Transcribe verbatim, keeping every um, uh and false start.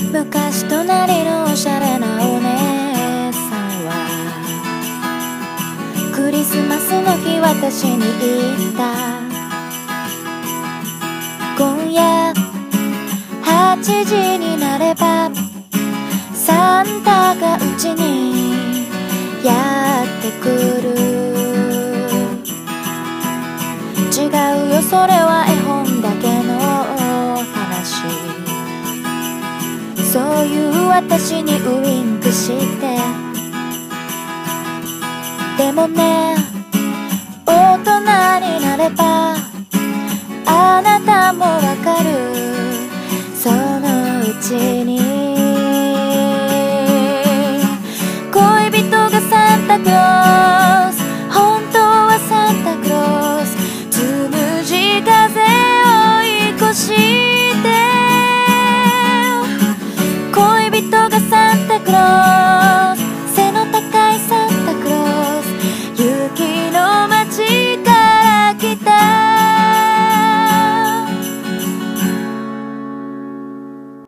昔隣のおしゃれなお姉さんはクリスマスの日私に言った。今夜はちじになればサンタがうちにやってくる。違うよ、それは絵本だけの話。そういう私にウインクして、でもね、大人になればあなたもわかる。そのうちに